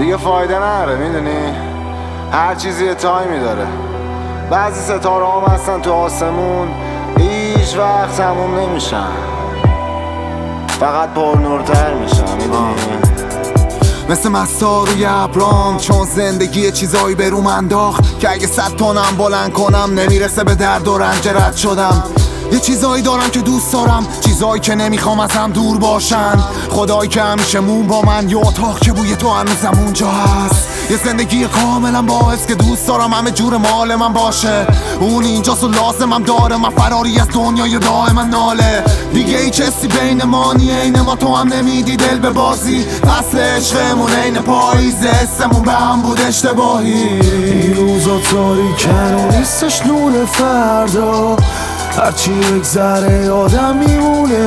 دیگه فایده نره، میدونی هر چیزی یه تایمی داره. بعضی ستاره هم هستن تو آسمون هیچ وقت تموم نمیشن، فقط پر نورتر میشن، میدونی مثل مستا روی ابرام، چون زندگی چیزایی به روم انداخت که اگه 100 تنم بلند کنم نمیرسه به درد و رنج رد شدم. یه چیزایی دارم که دوست دارم، چیزایی که نمیخوام از هم دور باشن. خدایی که همیشه مون با من، یه اتاق که بوی تو هنوزم اونجا هست. یه زندگی کاملا باعث که دوست دارم همه جور مال من باشه. اون اینجاست و لازمم داره، من فراری از دنیای دائما ناله. دیگه هیچ حسی بین ما نی، عین ما تو هم نمیدی دل به بازی. فصل عشقمون عین پاییزه، حسمون به هم بود اشتباهی. این روزا تاریکن و نیستش نور فردا، هرچی بگذره آدم میمونه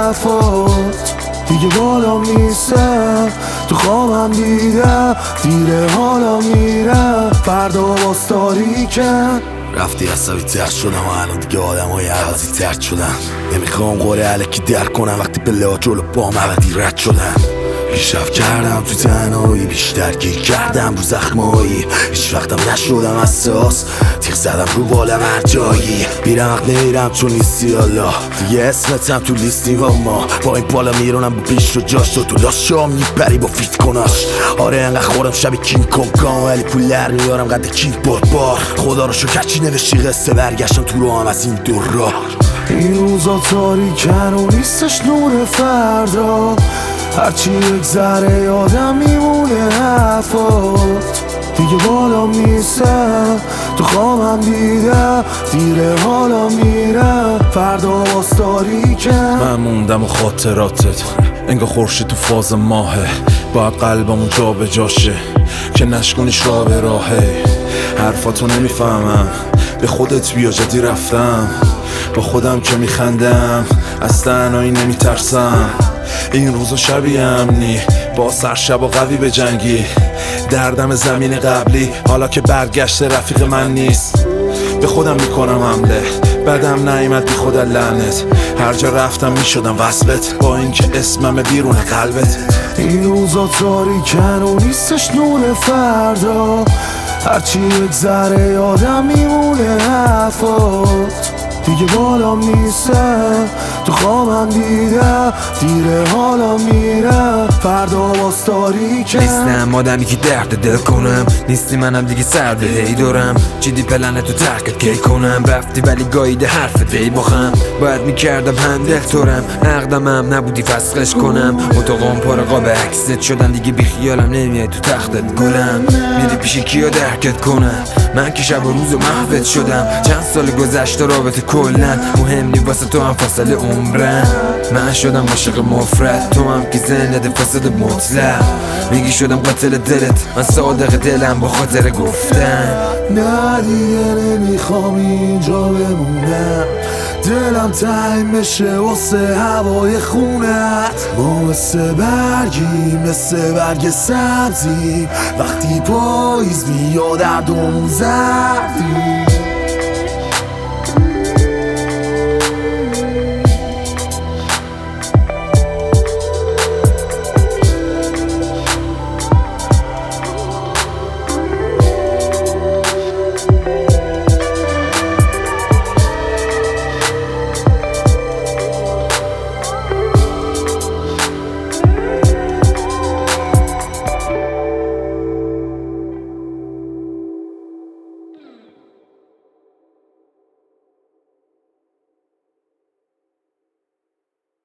حرفات. دیگه بالام نیستم تو خوابم دیدم، دیره حالا میرم فردا باز تاریکن. رفتی عصبی تر شدم و الان دیگه آدم های عوضی تر شدن. نمیخوام قوله علکی در کنم وقتی پله جلو بام عوضی رد شدن. پیشرفت کردم تو تنهایی، بیشتر گیر کردم رو زخمایی. هیچ وقتم نشدم اساس، تیغ زدم رو بالم هر جایی. بیرم حق نیرم چون نیستی الله، دیگه اسمتم تو لیستی با ما. با این بالا میرونم با پیش رو جاش، تو لاش شام میبری با فیت کناش. آره انقدر خورم شب کینگ کنگام، ولی پول در میارم قد کینگ بار. خدا رو شکر چی نوشتی قصه، برگشتم تو رو هم از این دور راه. این روزا تاریکن و نیستش نور فردا، هرچی بگذره آدم میمونه حرفات. دیگه بالام نیستم تو خوابم دیدم، دیره حالا میرم فردا باز تاریکن. من موندم و خاطراتت انگار خورشید تو فاز ماهه، باید قلبمون جا به جاشه که نشکنیش راه به راهه. حرفاتو نمیفهمم، به خودت بیا جدی رفتم، با خودم که میخندم از تنهایی نمیترسم. این روزا شبیه امنی با سرشب و قوی به جنگی، دردم زمین قبلی حالا که برگشته رفیق من نیست. به خودم میکنم حمله، بدم نیامد بی خود لعنت، هر جا رفتم میشدم وصلت با اینکه اسمم بیرون قلبت. این روزا تاریکن و نیستش نور فردا، هرچی بگذره آدم میمونه حرفات. دیگه بالام نیستم تو خوابم دیدم، دیره حالا میرم فردا باز تاریکن. نیستم آدمی که درد دل کنم، نیستی منم دیگه سرد هی دارم. چیدی پلنه تو ترکت کی کنم، رفتی ولی گاییده حرفت ای باخم. باید میکردم همدل تورم، عقدمم نبودی فسخش کنم. اتاقام پر قاب عکست شدن، دیگه بیخیالم نمیای تو تختت گلم. میری پیش کیا درکت کنم، من که شب و روز و محوت شدم. چند سال گذشته رابطه کلن مهم نی واسه تو هم فاصله عمرم. من شدم عاشق مفرد، تو هم که زنده فاسد مطلق. میگی شدم قاتل دلت، من صادق دلم با خاطر گفتن. نه دیگه نمیخوام اینجا بمونم، دلم تنگ بشه واسه هوای خونت. ما مثل برگیم مثل برگ سبزی، وقتی پاییز میاد اردمون زردی.